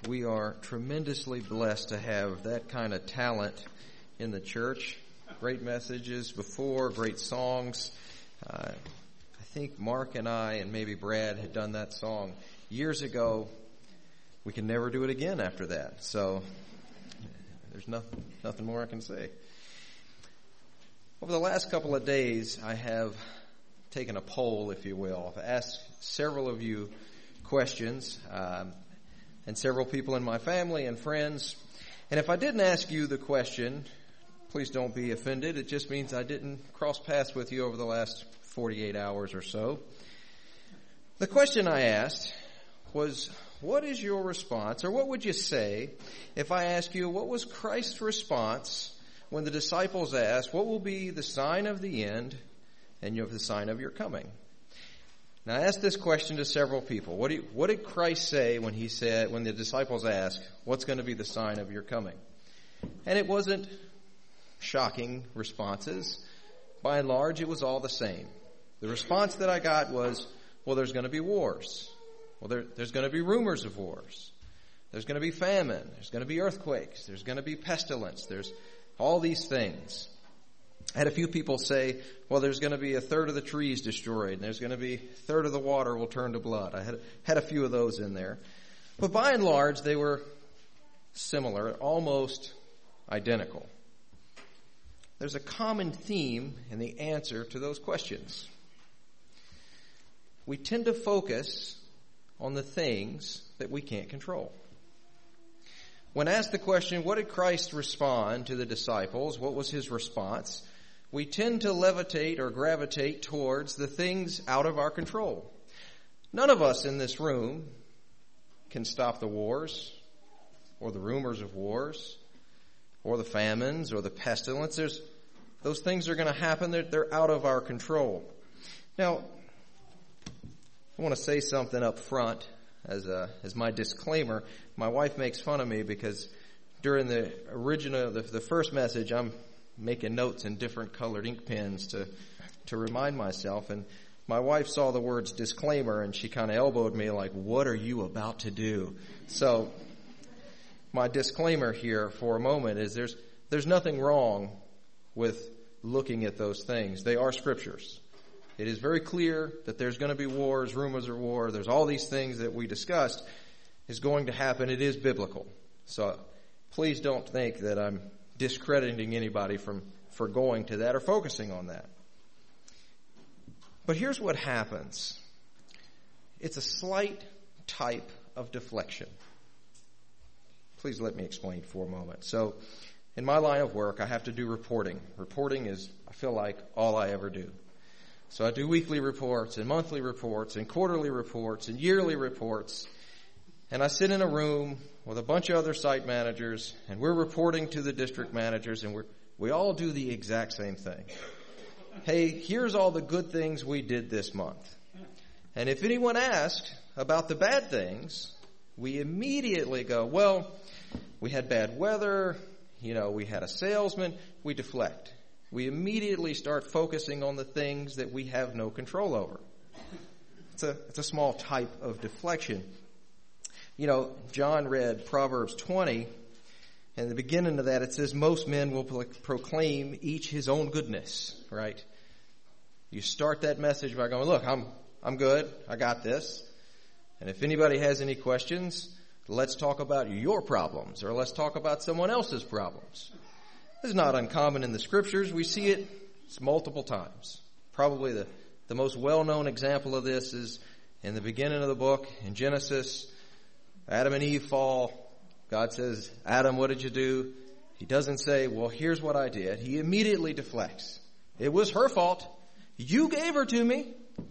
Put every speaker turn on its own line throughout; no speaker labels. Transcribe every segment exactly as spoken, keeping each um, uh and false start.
We are tremendously blessed to have that kind of talent in the church. Great messages before, great songs. Uh, I think Mark and I and maybe Brad had done that song years ago. We can never do it again after that. So there's nothing, nothing more I can say. Over the last couple of days, I have taken a poll, if you will. I've asked several of you questions, um, and several people in my family and friends. And if I didn't ask you the question, please don't be offended. It just means I didn't cross paths with you over the last forty-eight hours or so. The question I asked was, what is your response, or what would you say if I ask you, what was Christ's response when the disciples asked, what will be the sign of the end and of the sign of your coming? Now, I asked this question to several people. What, do you, what did Christ say when he said, when the disciples asked, what's going to be the sign of your coming? And it wasn't shocking responses. By and large, it was all the same. The response that I got was, well, there's going to be wars. Well, there, there's going to be rumors of wars. There's going to be famine. There's going to be earthquakes. There's going to be pestilence. There's all these things. I had a few people say, well, there's going to be a third of the trees destroyed, and there's going to be a third of the water will turn to blood. I had, had a few of those in there. But by and large, they were similar, almost identical. There's a common theme in the answer to those questions. We tend to focus on the things that we can't control. When asked the question, what did Christ respond to the disciples? What was his response? We tend to levitate or gravitate towards the things out of our control. None of us in this room can stop the wars or the rumors of wars or the famines or the pestilence. There's, those things are going to happen. They're, they're out of our control. Now, I want to say something up front as a, as my disclaimer. My wife makes fun of me because during the original, the, the first message, I'm making notes in different colored ink pens to, to remind myself. And my wife saw the words disclaimer and she kind of elbowed me like, what are you about to do? So my disclaimer here for a moment is there's, there's nothing wrong with looking at those things. They are scriptures. It is very clear that there's going to be wars, rumors of war. There's all these things that we discussed is going to happen. It is biblical. So please don't think that I'm discrediting anybody from for going to that or focusing on that. But here's what happens. It's a slight type of deflection. Please let me explain for a moment. So in my line of work, I have to do reporting. Reporting is, I feel like, all I ever do. So I do weekly reports and monthly reports and quarterly reports and yearly reports. And I sit in a room with a bunch of other site managers, and we're reporting to the district managers, and we're, we all do the exact same thing. Hey, here's all the good things we did this month. And if anyone asks about the bad things, we immediately go, well, we had bad weather, you know, we had a salesman, we deflect. We immediately start focusing on the things that we have no control over. It's a, it's a small type of deflection. You know, John read Proverbs twenty, and at the beginning of that it says, most men will proclaim each his own goodness, right? You start that message by going, look, I'm, I'm good. I got this. And if anybody has any questions, let's talk about your problems, or let's talk about someone else's problems. This is not uncommon in the scriptures. We see it multiple times. Probably the, the most well-known example of this is in the beginning of the book, in Genesis. Adam and Eve fall. God says, Adam, what did you do? He doesn't say, well, here's what I did. He immediately deflects. It was her fault. You gave her to me.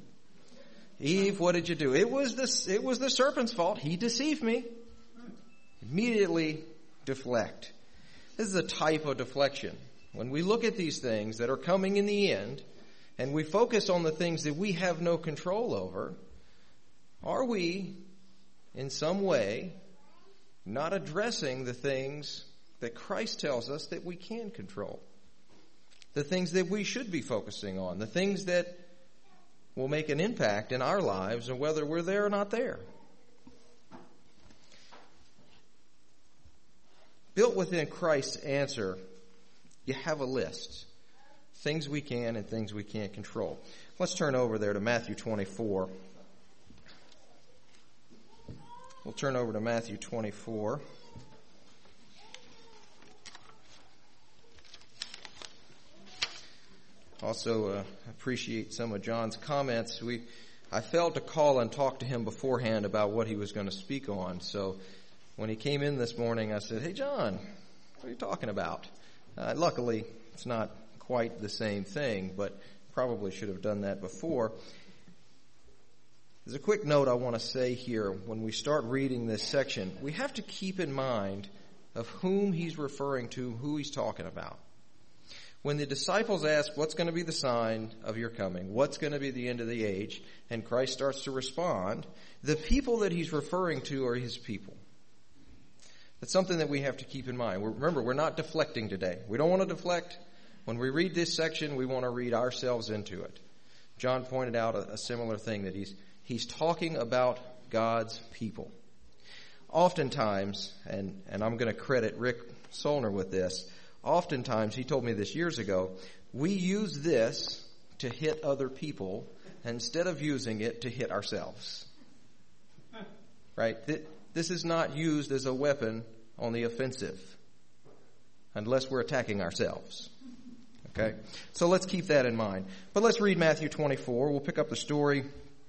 Eve, what did you do? It was the, it was the serpent's fault. He deceived me. Immediately deflect. This is a type of deflection. When we look at these things that are coming in the end, and we focus on the things that we have no control over, are we, in some way, not addressing the things that Christ tells us that we can control? The things that we should be focusing on, the things that will make an impact in our lives and whether we're there or not there. built within Christ's answer, you have a list. Things we can and things we can't control. Let's turn over there to Matthew twenty-four. We'll turn over to Matthew twenty-four. Also, uh, appreciate some of John's comments. We, I failed to call and talk to him beforehand about what he was going to speak on. So when he came in this morning, I said, "Hey, John, what are you talking about?" Uh, luckily, it's not quite the same thing, but probably should have done that before. There's a quick note I want to say here. When we start reading this section, we have to keep in mind of whom he's referring to, who he's talking about. When the disciples ask, what's going to be the sign of your coming? What's going to be the end of the age? And Christ starts to respond, the people that he's referring to are his people. That's something that we have to keep in mind. We're, remember, we're not deflecting today. We don't want to deflect. When we read this section, we want to read ourselves into it. John pointed out a, a similar thing, that he's he's talking about God's people. Oftentimes, and, and I'm going to credit Rick Solner with this, oftentimes, he told me this years ago, we use this to hit other people instead of using it to hit ourselves. Right? This is not used as a weapon on the offensive unless we're attacking ourselves. Okay? So let's keep that in mind. But let's read Matthew twenty-four. We'll pick up the story.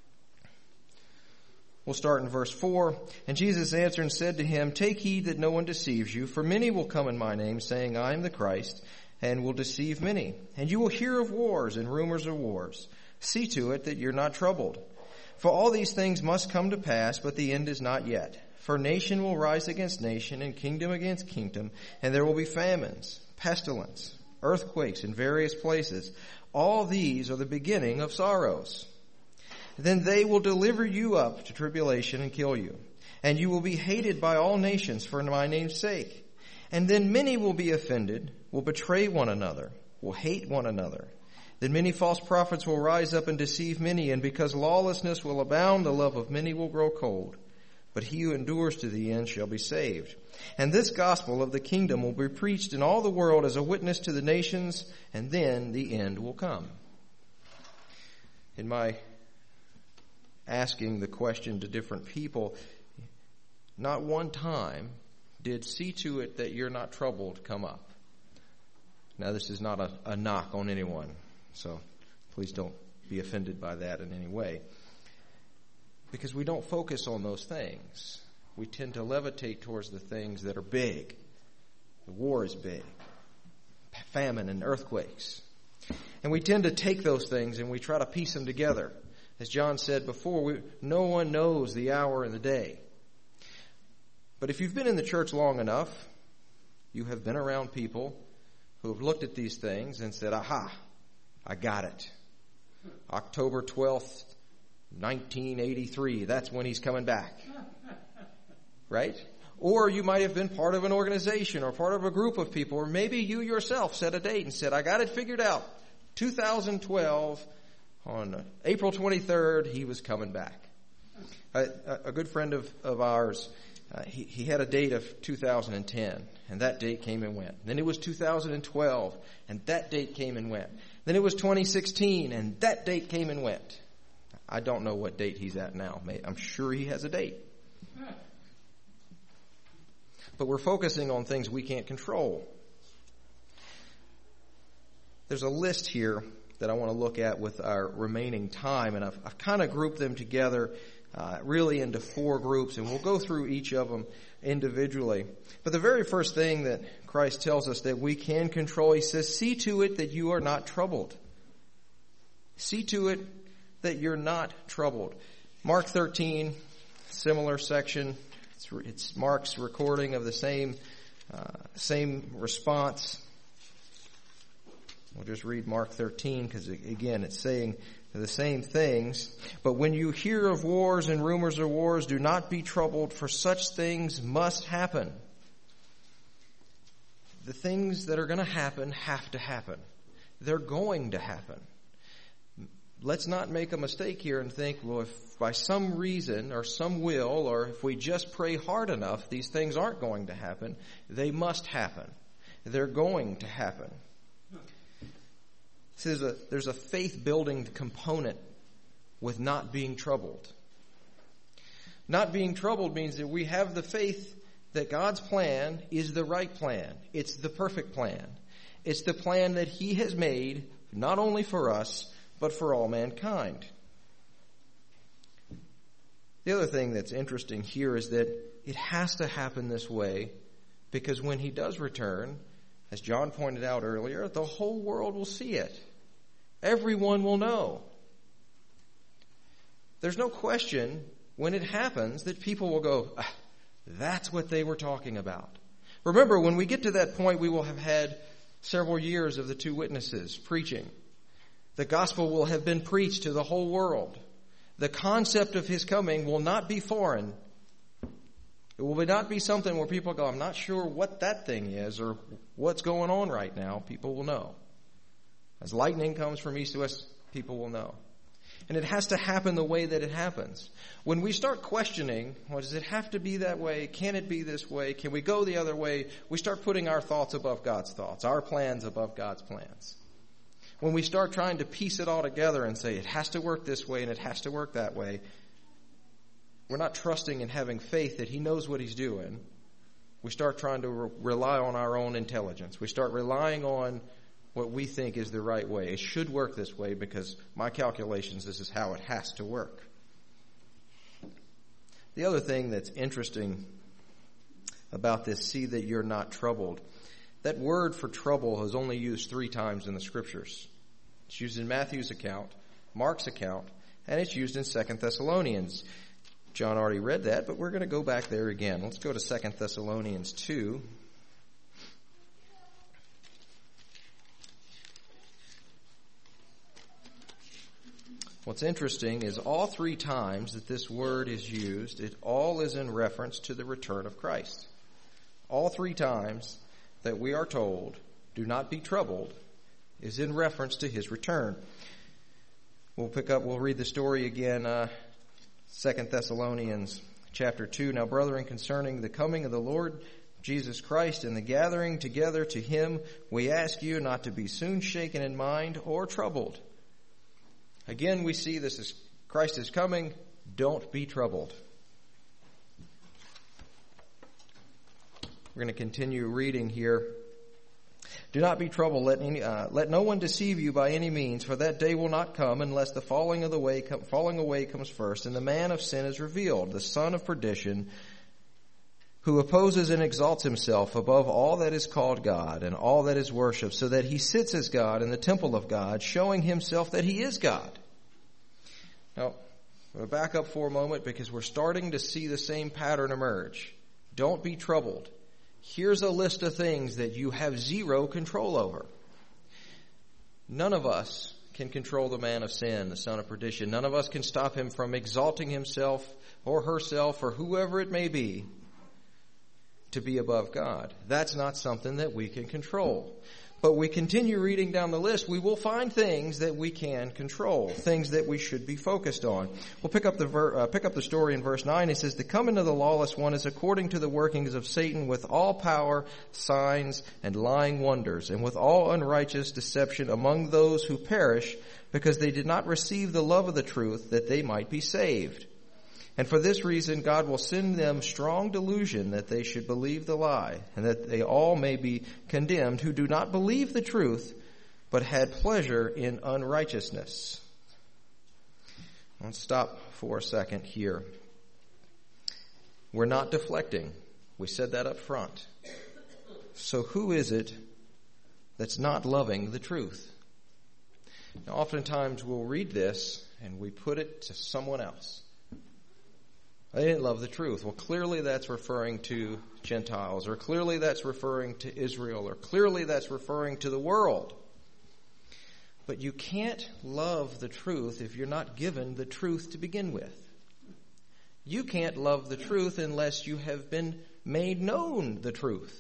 We'll start in verse four. And Jesus answered and said to him, "Take heed that no one deceives you, for many will come in my name, saying, I am the Christ, and will deceive many. And you will hear of wars and rumors of wars. See to it that you're not troubled. For all these things must come to pass, but the end is not yet. For nation will rise against nation, and kingdom against kingdom, and there will be famines, pestilence, earthquakes in various places. All these are the beginning of sorrows. Then they will deliver you up to tribulation and kill you. And you will be hated by all nations for my name's sake. And then many will be offended, will betray one another, will hate one another. Then many false prophets will rise up and deceive many, and because lawlessness will abound, the love of many will grow cold. But he who endures to the end shall be saved. And this gospel of the kingdom will be preached in all the world as a witness to the nations, and then the end will come." In my asking the question to different people, not one time did "see to it that you're not troubled" come up. Now, this is not a, a knock on anyone, so please don't be offended by that in any way. Because we don't focus on those things. We tend to levitate towards the things that are big. The war is big. Famine and earthquakes. And we tend to take those things and we try to piece them together. As John said before, we, no one knows the hour and the day. But if you've been in the church long enough, you have been around people who have looked at these things and said, "Aha, I got it. October twelfth, nineteen eighty-three, that's when he's coming back." Right? Or you might have been part of an organization or part of a group of people, or maybe you yourself set a date and said, "I got it figured out. two thousand twelve, on April twenty-third, he was coming back." A, a good friend of, of ours, uh, he, he had a date of two thousand ten, and that date came and went. Then it was two thousand twelve, and that date came and went. Then it was twenty sixteen, and that date came and went. I don't know what date he's at now. I'm sure he has a date. But we're focusing on things we can't control. There's a list here that I want to look at with our remaining time, and I've, I've kind of grouped them together uh, really into four groups, and we'll go through each of them individually. But the very first thing that Christ tells us that we can control, he says, "See to it that you are not troubled." See to it that you're not troubled. Mark thirteen, similar section. It's, it's Mark's recording of the same uh, same response. We'll just read Mark thirteen because, again, it's saying the same things. "But when you hear of wars and rumors of wars, do not be troubled, for such things must happen." The things that are going to happen have to happen. They're going to happen. let's not make a mistake here and think, well, if by some reason or some will, or if we just pray hard enough, these things aren't going to happen. They must happen. They're going to happen. So there's a, there's a faith-building component with not being troubled. Not being troubled means that we have the faith that God's plan is the right plan. It's the perfect plan. It's the plan that He has made, not only for us, but for all mankind. The other thing that's interesting here is that it has to happen this way because when He does return, as John pointed out earlier, the whole world will see it. Everyone will know. There's no question when it happens that people will go, ah, that's what they were talking about. Remember, when we get to that point, we will have had several years of the two witnesses preaching. The gospel will have been preached to the whole world. The concept of His coming will not be foreign. It will not be something where people go, I'm not sure what that thing is or what's going on right now. People will know. As lightning comes from east to west, people will know. And it has to happen the way that it happens. When we start questioning, well, does it have to be that way? Can it be this way? Can we go the other way? We start putting our thoughts above God's thoughts, our plans above God's plans. When we start trying to piece it all together and say it has to work this way and it has to work that way, we're not trusting and having faith that He knows what He's doing. We start trying to re- rely on our own intelligence. We start relying on what we think is the right way. It should work this way because my calculations, this is how it has to work. The other thing that's interesting about this, see that you're not troubled. That word for trouble is only used three times in the Scriptures. It's used in Matthew's account, Mark's account, and it's used in Second Thessalonians. John already read that, but we're going to go back there again. Let's go to Second Thessalonians two. What's interesting is all three times that this word is used, it all is in reference to the return of Christ. All three times that we are told, do not be troubled, is in reference to His return. We'll pick up, we'll read the story again, uh, Second Thessalonians chapter two. Now, brethren, concerning the coming of the Lord Jesus Christ and the gathering together to Him, we ask you not to be soon shaken in mind or troubled. Again, we see this is Christ is coming. Don't be troubled. We're going to continue reading here. Do not be troubled. Let any, uh, let no one deceive you by any means, for that day will not come unless the falling of the way, com- falling away comes first, and the man of sin is revealed, the son of perdition, who opposes and exalts himself above all that is called God and all that is worshipped, so that he sits as God in the temple of God, showing himself that he is God. Now, we'll back up for a moment because we're starting to see the same pattern emerge. Don't be troubled. Here's a list of things that you have zero control over. None of us can control the man of sin, the son of perdition. None of us can stop him from exalting himself or herself or whoever it may be to be above God. That's not something that we can control. But we continue reading down the list, we will find things that we can control, things that we should be focused on. We'll pick up the ver- uh, pick up the story in verse nine. It says, the coming of the lawless one is according to the workings of Satan with all power, signs, and lying wonders, and with all unrighteous deception among those who perish, because they did not receive the love of the truth, that they might be saved. And for this reason, God will send them strong delusion that they should believe the lie, and that they all may be condemned who do not believe the truth, but had pleasure in unrighteousness. Let's stop for a second here. We're not deflecting. We said that up front. So who is it that's not loving the truth? Now, oftentimes we'll read this and we put it to someone else. They didn't love the truth. Well, clearly that's referring to Gentiles, or clearly that's referring to Israel, or clearly that's referring to the world. But you can't love the truth if you're not given the truth to begin with. You can't love the truth unless you have been made known the truth.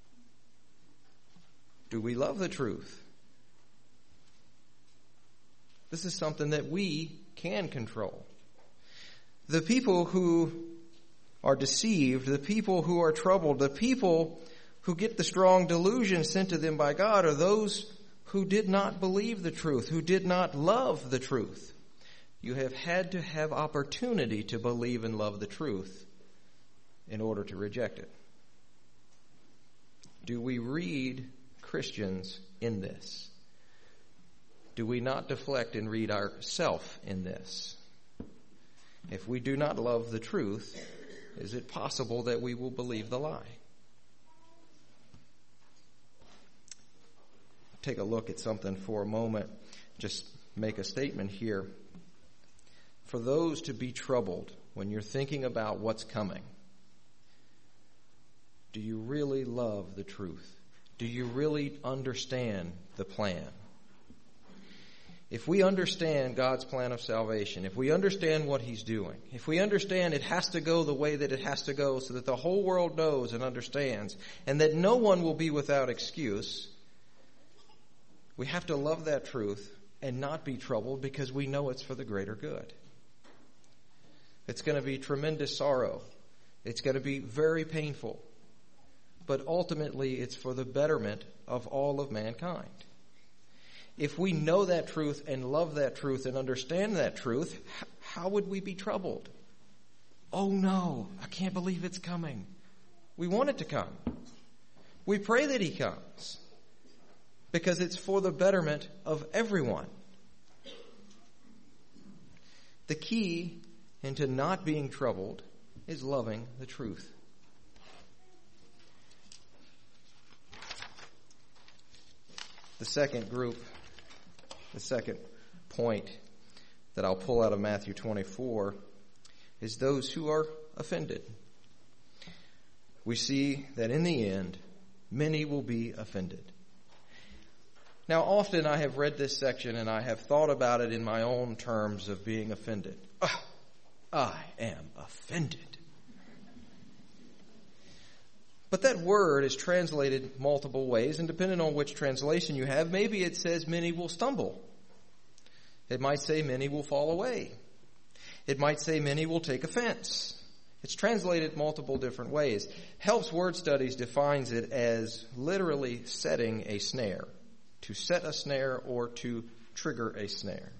Do we love the truth? This is something that we can control. The people who are deceived, the people who are troubled, the people who get the strong delusion sent to them by God are those who did not believe the truth, who did not love the truth. You have had to have opportunity to believe and love the truth in order to reject it. Do we read Christians in this? Do we not deflect and read ourselves in this? If we do not love the truth, is it possible that we will believe the lie? Take a look at something for a moment. Just make a statement here. For those to be troubled when you're thinking about what's coming, do you really love the truth? Do you really understand the plan? If we understand God's plan of salvation, if we understand what He's doing, if we understand it has to go the way that it has to go so that the whole world knows and understands, and that no one will be without excuse, we have to love that truth and not be troubled because we know it's for the greater good. It's going to be tremendous sorrow. It's going to be very painful. But ultimately, it's for the betterment of all of mankind. If we know that truth and love that truth and understand that truth, how would we be troubled? Oh no, I can't believe it's coming. We want it to come. We pray that He comes because it's for the betterment of everyone. The key into not being troubled is loving the truth. The second group, the second point that I'll pull out of Matthew twenty-four is those who are offended. We see that in the end, many will be offended. Now, often I have read this section and I have thought about it in my own terms of being offended. Oh, I am offended. But that word is translated multiple ways, and depending on which translation you have, maybe it says many will stumble. It might say many will fall away. It might say many will take offense. It's translated multiple different ways. Helps Word Studies defines it as literally setting a snare, to set a snare or to trigger a snare.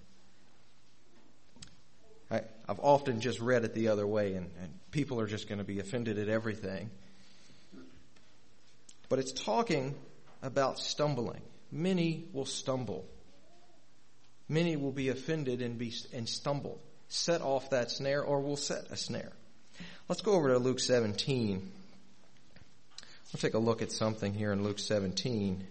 I, I've often just read it the other way, and, and people are just going to be offended at everything. But it's talking about stumbling. Many will stumble. Many will be offended and be and stumble, set off that snare, or will set a snare. Let's go over to Luke seventeen. We'll take a look at something here in Luke seventeen.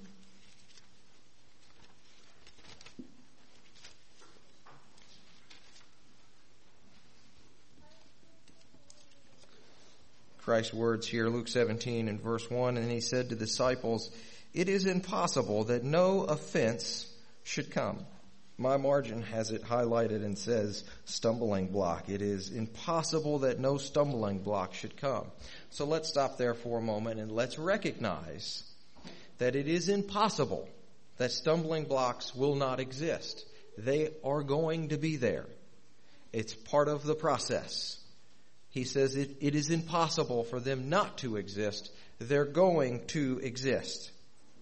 Christ's words here, Luke seventeen and verse one, and He said to the disciples, "It is impossible that no offense should come." My margin has it highlighted and says stumbling block. It is impossible that no stumbling block should come. So let's stop there for a moment and let's recognize that it is impossible that stumbling blocks will not exist. They are going to be there. It's part of the process. He says it, it is impossible for them not to exist. They're going to exist.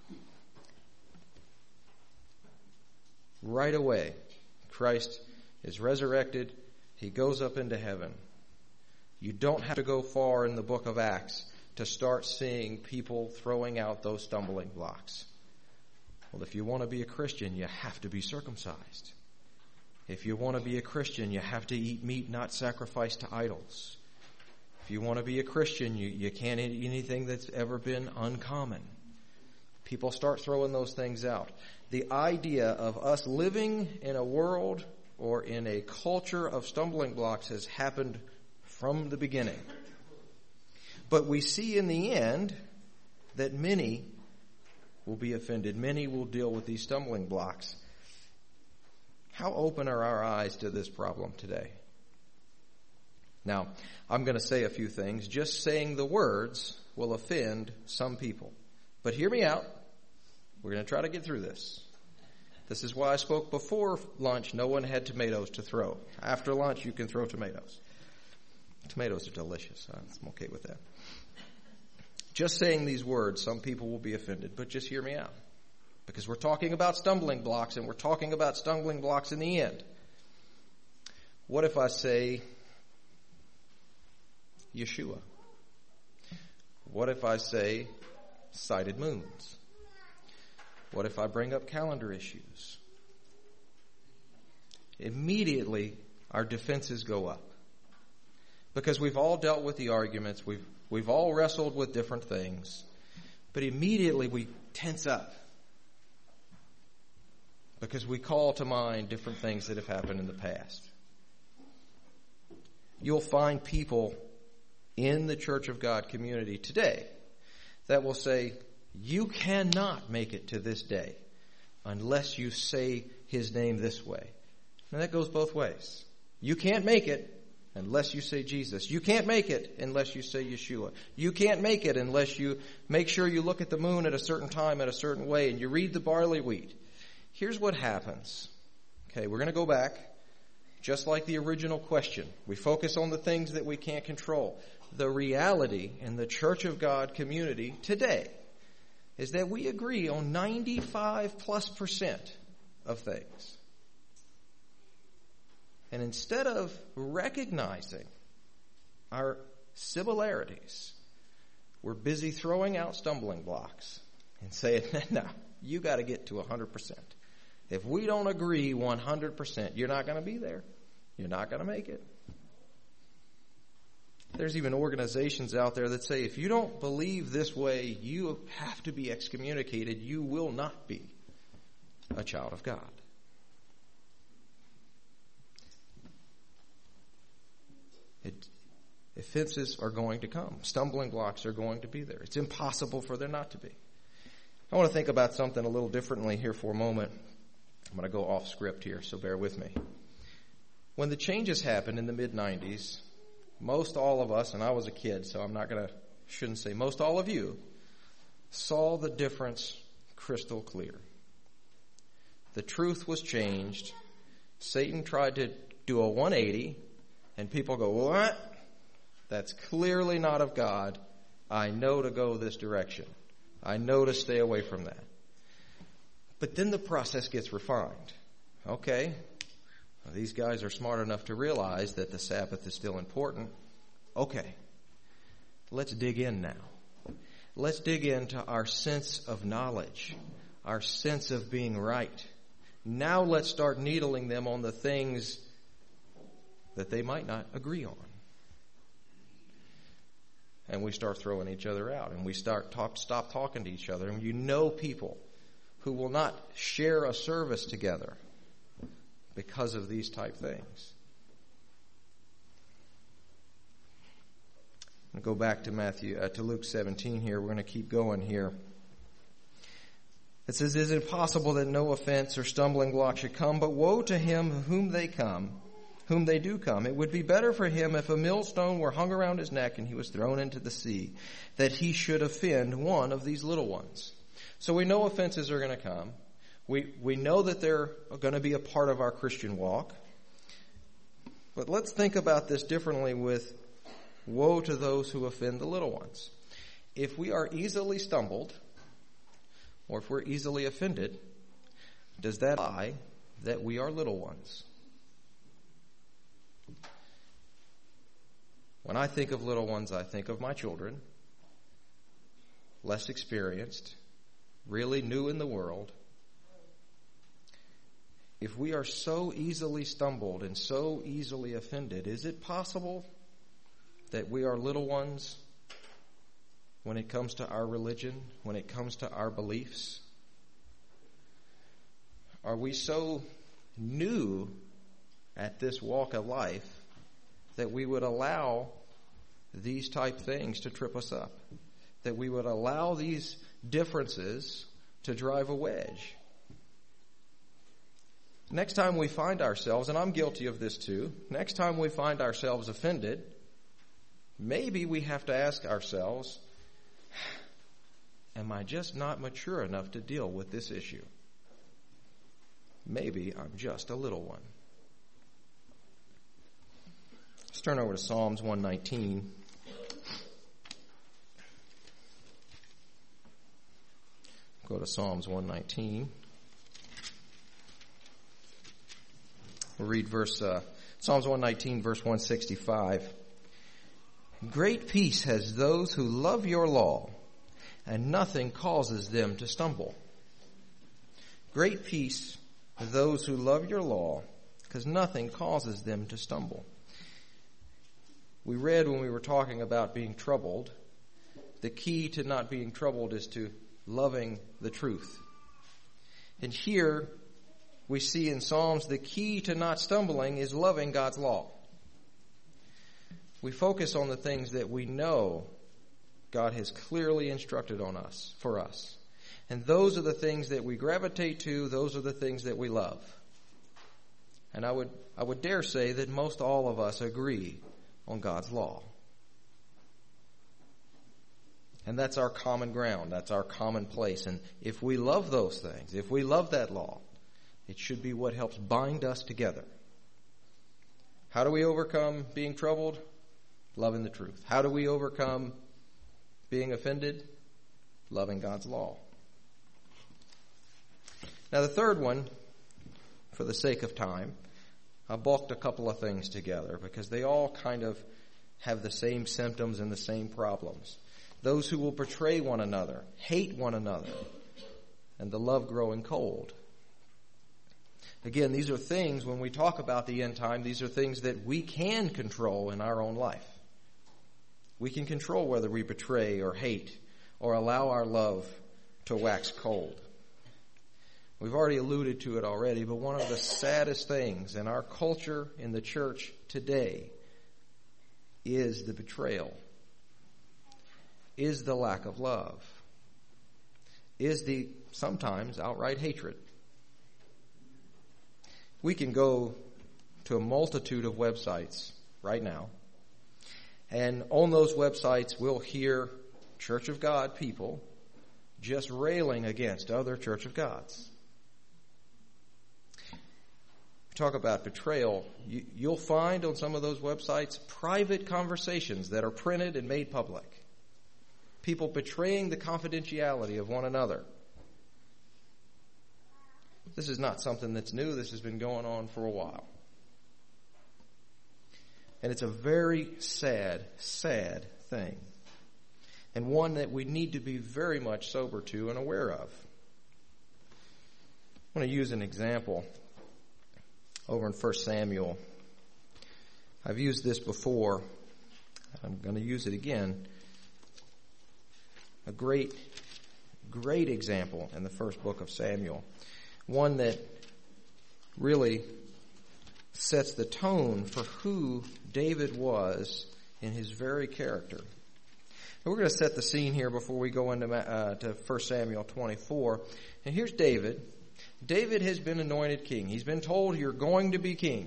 Right away, Christ is resurrected. He goes up into heaven. You don't have to go far in the book of Acts to start seeing people throwing out those stumbling blocks. Well, if you want to be a Christian, you have to be circumcised. If you want to be a Christian, you have to eat meat not sacrificed to idols. If you want to be a Christian, you, you can't eat anything that's ever been uncommon. People start throwing those things out. The idea of us living in a world or in a culture of stumbling blocks has happened from the beginning. But we see in the end that many will be offended. Many will deal with these stumbling blocks. How open are our eyes to this problem today? Now, I'm going to say a few things. Just saying the words will offend some people. But hear me out. We're going to try to get through this. This is why I spoke before lunch. No one had tomatoes to throw. After lunch, you can throw tomatoes. Tomatoes are delicious. I'm okay with that. Just saying these words, some people will be offended, but just hear me out. Because we're talking about stumbling blocks, and we're talking about stumbling blocks in the end. What if I say Yeshua? What if I say sighted moons? What if I bring up calendar issues? Immediately, our defenses go up. Because we've all dealt with the arguments, we've we've all wrestled with different things, but immediately we tense up. Because we call to mind different things that have happened in the past. You'll find people in the Church of God community today that will say, you cannot make it to this day unless you say his name this way. Now that goes both ways. You can't make it unless you say Jesus. You can't make it unless you say Yeshua. You can't make it unless you make sure you look at the moon at a certain time at a certain way and you read the barley wheat. Here's what happens. Okay, we're going to go back. Just like the original question, we focus on the things that we can't control. The reality in the Church of God community today is that we agree on ninety-five plus percent of things. And instead of recognizing our similarities, we're busy throwing out stumbling blocks and saying, no, you got to get to one hundred percent. If we don't agree one hundred percent, you're not going to be there. You're not going to make it. There's even organizations out there that say, if you don't believe this way, you have to be excommunicated. You will not be a child of God. It, offenses are going to come. Stumbling blocks are going to be there. It's impossible for there not to be. I want to think about something a little differently here for a moment. I'm going to go off script here, so bear with me. When the changes happened in the mid nineties, most all of us, and I was a kid, so I'm not going to, shouldn't say most all of you, saw the difference crystal clear. The truth was changed. Satan tried to do a one eighty, and people go, what? That's clearly not of God. I know to go this direction. I know to stay away from that. But then the process gets refined. Okay, well, these guys are smart enough to realize that the Sabbath is still important. Okay, let's dig in now. Let's dig into our sense of knowledge, our sense of being right. Now let's start needling them on the things that they might not agree on. And we start throwing each other out, and we start talk, stop talking to each other. And you know people who will not share a service together because of these type things. I'm going to go back to Matthew, uh, to Luke seventeen here. We're going to keep going here. It says, "Is it possible that no offense or stumbling block should come? But woe to him whom they come, whom they do come. It would be better for him if a millstone were hung around his neck and he was thrown into the sea, that he should offend one of these little ones." So we know offenses are going to come. We we know that they're going to be a part of our Christian walk. But let's think about this differently with woe to those who offend the little ones. If we are easily stumbled, or if we're easily offended, does that imply that we are little ones? When I think of little ones, I think of my children, less experienced, really new in the world. If we are so easily stumbled and so easily offended, is it possible that we are little ones when it comes to our religion, when it comes to our beliefs? Are we so new at this walk of life that we would allow these type things to trip us up? That we would allow these differences to drive a wedge? Next time we find ourselves, and I'm guilty of this too, next time we find ourselves offended, maybe we have to ask ourselves, am I just not mature enough to deal with this issue? maybe I'm just a little one. Let's turn over to Psalms one nineteen. Go to Psalms one nineteen. We'll read verse uh, Psalms one nineteen, verse one sixty-five. Great peace has those who love your law, and nothing causes them to stumble. Great peace have those who love your law, because nothing causes them to stumble. We read when we were talking about being troubled, the key to not being troubled is to loving the truth. And here we see in Psalms the key to not stumbling is loving God's law. We focus on the things that we know God has clearly instructed on us, for us. And those are the things that we gravitate to, those are the things that we love. And I would I would dare say that most all of us agree on God's law. And that's our common ground. That's our common place. And if we love those things, if we love that law, it should be what helps bind us together. How do we overcome being troubled? Loving the truth. How do we overcome being offended? Loving God's law. Now the third one, for the sake of time, I bulked a couple of things together because they all kind of have the same symptoms and the same problems. Those who will betray one another, hate one another, and the love growing cold. Again, these are things, when we talk about the end time, these are things that we can control in our own life. We can control whether we betray or hate or allow our love to wax cold. We've already alluded to it already, but one of the saddest things in our culture, in the church today, is the betrayal, is the lack of love, is the sometimes outright hatred. We can go to a multitude of websites right now, and on those websites we'll hear Church of God people just railing against other Church of Gods. Talk about betrayal, you, you'll find on some of those websites private conversations that are printed and made public. People betraying the confidentiality of one another. This is not something that's new. This has been going on for a while. And it's a very sad, sad thing. And one that we need to be very much sober to and aware of. I want to use an example over in First Samuel. I've used this before. I'm going to use it again. A great, great example in the first book of Samuel. One that really sets the tone for who David was in his very character. And we're going to set the scene here before we go into uh, to First Samuel twenty-four. And here's David. David has been anointed king. He's been told, you're going to be king.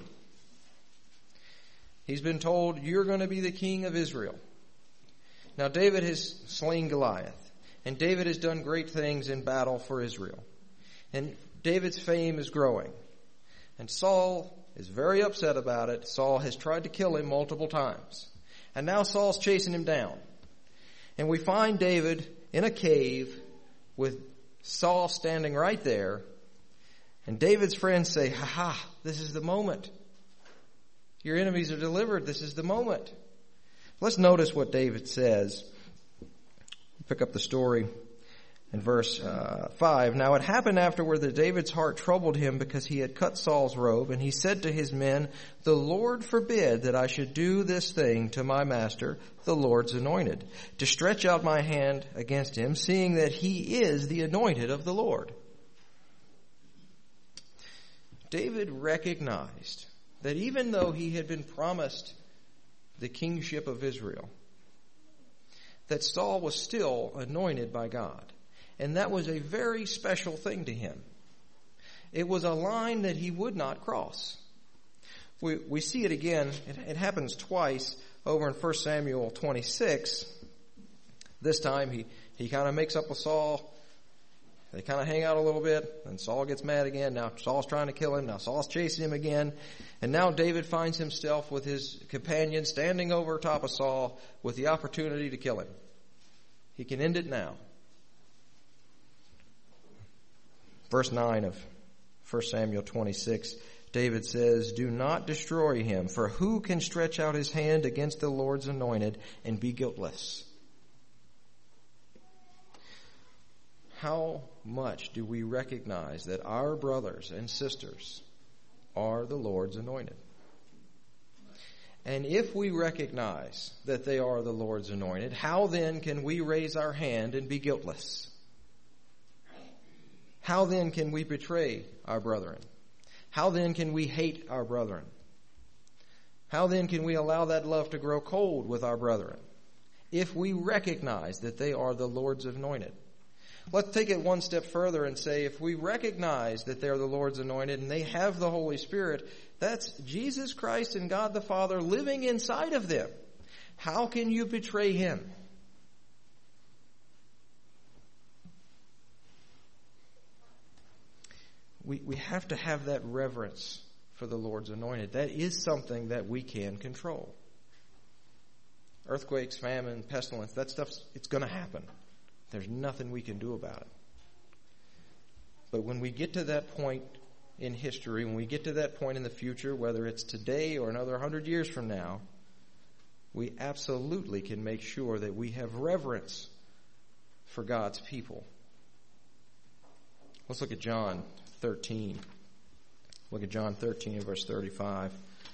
He's been told, you're going to be the king of Israel. Now, David has slain Goliath. And David has done great things in battle for Israel. And David's fame is growing. And Saul is very upset about it. Saul has tried to kill him multiple times. And now Saul's chasing him down. And we find David in a cave with Saul standing right there. And David's friends say, ha ha, this is the moment. Your enemies are delivered. This is the moment. Let's notice what David says. Pick up the story in verse uh, five. Now it happened afterward that David's heart troubled him because he had cut Saul's robe. And he said to his men, the Lord forbid that I should do this thing to my master, the Lord's anointed, to stretch out my hand against him, seeing that he is the anointed of the Lord. David recognized that even though he had been promised the kingship of Israel, that Saul was still anointed by God. And that was a very special thing to him. It was a line that he would not cross. We, we see it again. It, it happens twice over in First Samuel twenty-six. This time he, he kind of makes up with Saul. They kind of hang out a little bit, and Saul gets mad again. Now Saul's trying to kill him. Now Saul's chasing him again. And now David finds himself with his companion standing over top of Saul with the opportunity to kill him. He can end it now. Verse nine of First Samuel twenty-six, David says, "Do not destroy him, for who can stretch out his hand against the Lord's anointed and be guiltless?" How much do we recognize that our brothers and sisters are the Lord's anointed? And if we recognize that they are the Lord's anointed, how then can we raise our hand and be guiltless? How then can we betray our brethren? How then can we hate our brethren? How then can we allow that love to grow cold with our brethren if we recognize that they are the Lord's anointed? Let's take it one step further and say if we recognize that they're the Lord's anointed and they have the Holy Spirit, that's Jesus Christ and God the Father living inside of them. How can you betray Him? We, we have to have that reverence for the Lord's anointed. That is something that we can control. Earthquakes, famine, pestilence, that stuff's, it's going to happen. There's nothing we can do about it. But when we get to that point in history, when we get to that point in the future, whether it's today or another hundred years from now, we absolutely can make sure that we have reverence for God's people. Let's look at John thirteen. Look at John thirteen and verse thirty-five.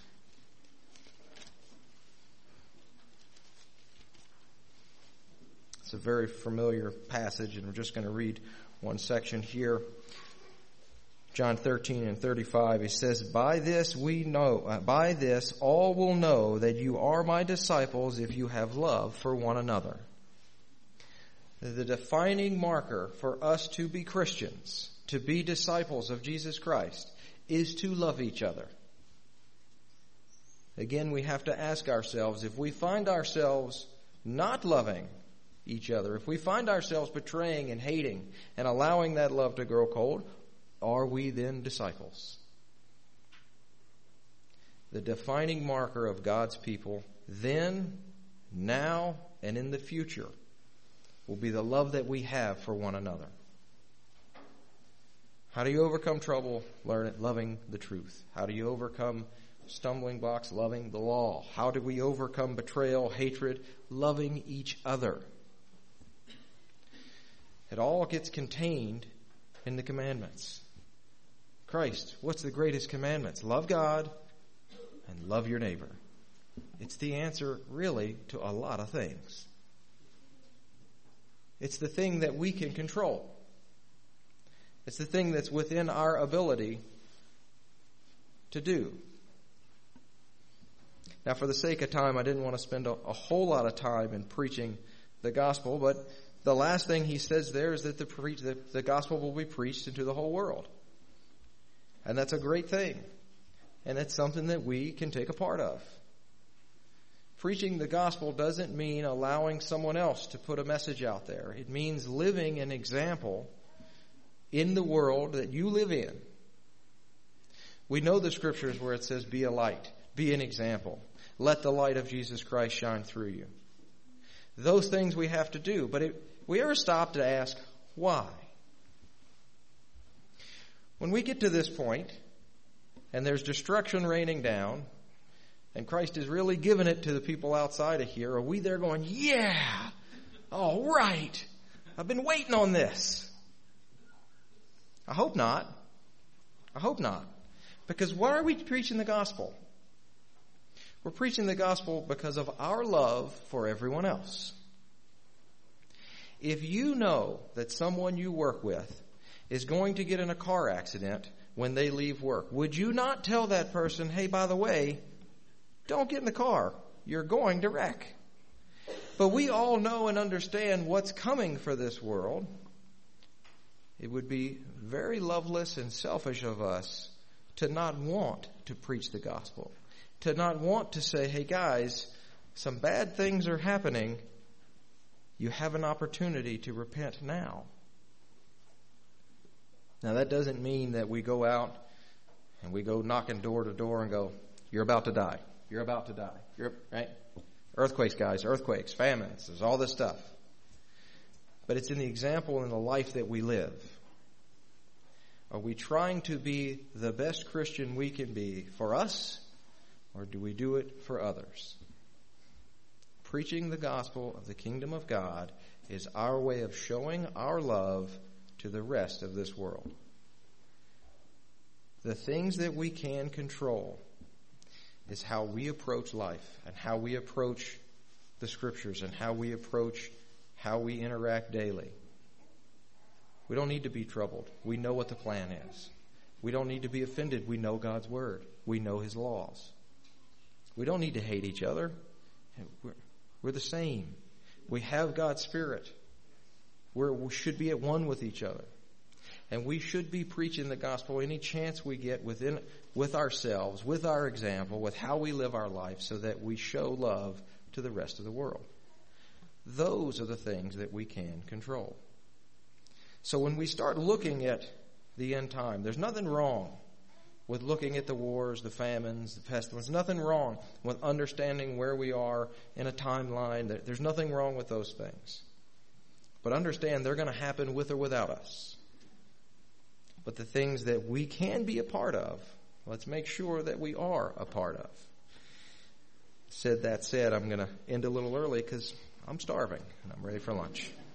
It's a very familiar passage, and we're just going to read one section here. John thirteen and thirty-five, he says, "By this we know, uh, by this all will know that you are my disciples if you have love for one another." The defining marker for us to be Christians, to be disciples of Jesus Christ, is to love each other. Again, we have to ask ourselves, if we find ourselves not loving each other, if we find ourselves betraying and hating and allowing that love to grow cold, are we then disciples? The defining marker of God's people then, now, and in the future will be the love that we have for one another. How do you overcome trouble? Learn it, loving the truth. How do you overcome stumbling blocks? Loving the law. How do we overcome betrayal, hatred? Loving each other. It all gets contained in the commandments. Christ, what's the greatest commandments? Love God and love your neighbor. It's the answer, really, to a lot of things. It's the thing that we can control. It's the thing that's within our ability to do. Now, for the sake of time, I didn't want to spend a, a whole lot of time in preaching the gospel, but the last thing he says there is that the, pre- the, the gospel will be preached into the whole world. And that's a great thing. And it's something that we can take a part of. Preaching the gospel doesn't mean allowing someone else to put a message out there. It means living an example in the world that you live in. We know the scriptures where it says, be a light, be an example. Let the light of Jesus Christ shine through you. Those things we have to do. But it, we ever stop to ask, why? When we get to this point, and there's destruction raining down, and Christ is really giving it to the people outside of here, are we there going, yeah, all right, I've been waiting on this? I hope not. I hope not. Because why are we preaching the gospel? We're preaching the gospel because of our love for everyone else. If you know that someone you work with is going to get in a car accident when they leave work, would you not tell that person, hey, by the way, don't get in the car. You're going to wreck. But we all know and understand what's coming for this world. It would be very loveless and selfish of us to not want to preach the gospel, to not want to say, hey guys, some bad things are happening. You have an opportunity to repent now. Now that doesn't mean that we go out and we go knocking door to door and go, you're about to die. You're about to die. You're, right? Earthquakes, guys, earthquakes, famines, there's all this stuff. But it's in the example in the life that we live. Are we trying to be the best Christian we can be for us, or do we do it for others? Preaching the gospel of the kingdom of God is our way of showing our love to the rest of this world. The things that we can control is how we approach life and how we approach the scriptures and how we approach how we interact daily. We don't need to be troubled. We know what the plan is. We don't need to be offended. We know God's word. We know his laws. We don't need to hate each other. We're, we're the same. We have God's Spirit. We're, we should be at one with each other. And we should be preaching the gospel any chance we get within, with ourselves, with our example, with how we live our life, so that we show love to the rest of the world. Those are the things that we can control. So when we start looking at the end time, there's nothing wrong with looking at the wars, the famines, the pestilence. Nothing wrong with understanding where we are in a timeline. There's nothing wrong with those things. But understand they're going to happen with or without us. But the things that we can be a part of, let's make sure that we are a part of. Said that said, I'm going to end a little early because I'm starving and I'm ready for lunch.